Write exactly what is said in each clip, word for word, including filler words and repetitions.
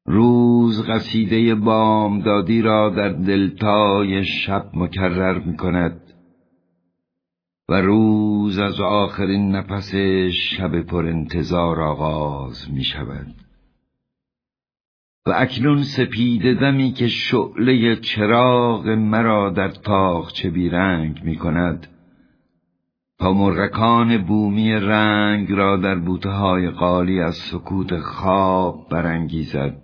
روز قصیده بامدادی را در دلتای شب مکرر می کند و روز از آخرین نفس شب پر انتظار آغاز می شود. و اکنون سپیده دمی که شعله چراغ مرا در تاقچه بیرنگ می کند تا مرغکان بومی رنگ را در بوته‌های قالی از سکوت خواب برانگیزد.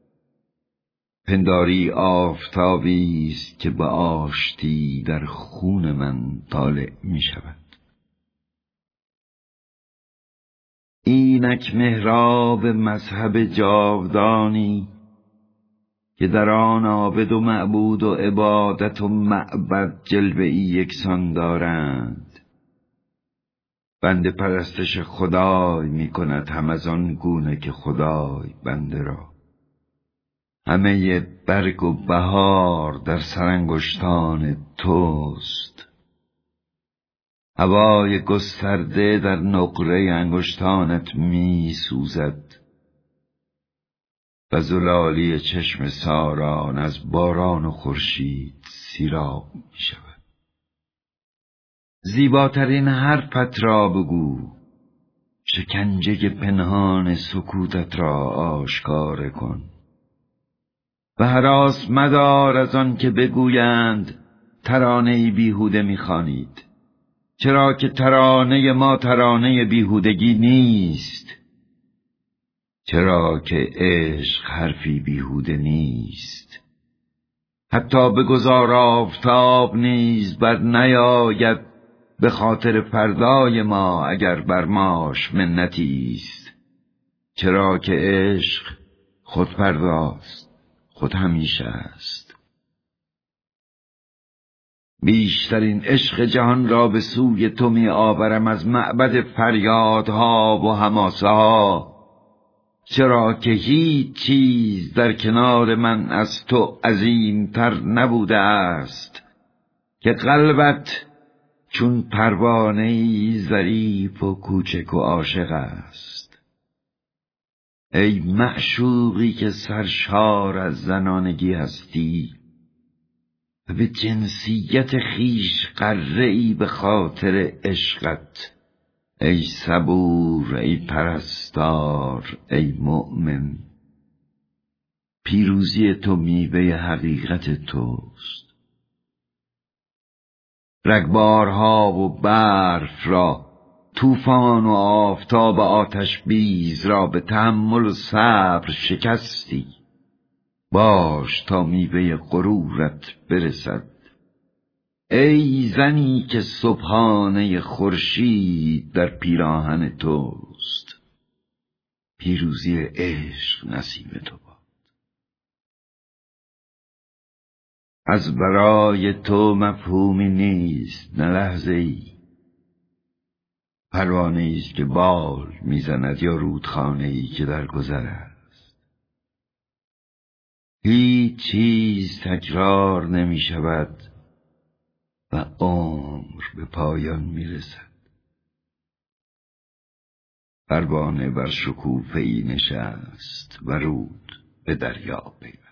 پنداری آفتابی است که به آشتی در خون من طالع می شود. اینک محراب مذهب جاودانی که در آن عابد و معبود و عبادت و معبد جلوه‌ای یکسان دارند. بنده پرستش خدای می کند هم از آن گونه که خدای بنده را. همه برگ و بهار در سرانگشتان توست. هوای گسترده در نقره انگشتانت می سوزد و زلالی چشم ساران از باران و خورشید سیراب می شود. زیباترین حرفت را بگو، شکنجه پنهان سکوتت را آشکار کن و هراس مدار از آن که بگویند ترانه‌ای بیهوده می‌خوانید، چرا که ترانه ما ترانه بیهودگی نیست، چرا که عشق حرفی بیهوده نیست. حتی بگذار آفتاب نیز بر نیاید به خاطر فردای ما اگر بر ماش منتی است، چرا که عشق خود فرداست، خود همیشه است. بیشترین عشق جهان را به سوی تو می آورم از معبد فریادها و حماسه ها، چرا که هیچ چیز در کنار من از تو عظیمتر نبوده است که قلبت چون پروانه‌ای ظریف و کوچک و عاشق است. ای معشوقی که سرشار از زنانگی هستی و به جنسیت خیش غره‌ای به خاطر عشقت، ای صبور، ای پرستار، ای مؤمن، پیروزی تو میوه حقیقت توست. رگبارها و برف را، طوفان و آفتاب آتش بیز را به تحمل و صبر شکستی. باش تا میوه غرورت برسد. ای زنی که صبحانه خورشید در پیراهن توست، پیروزی عشق نصیب تو باد. از برای تو مفهومی نیست نه لحظه‌ای، پروانه‌ای است که بال میزند یا رودخانه‌ای که در گذر است. هیچ چیز تکرار نمی شود و عمر به پایان می رسد. پروانه بر شکوفه‌ای نشست و رود به دریا پیوست.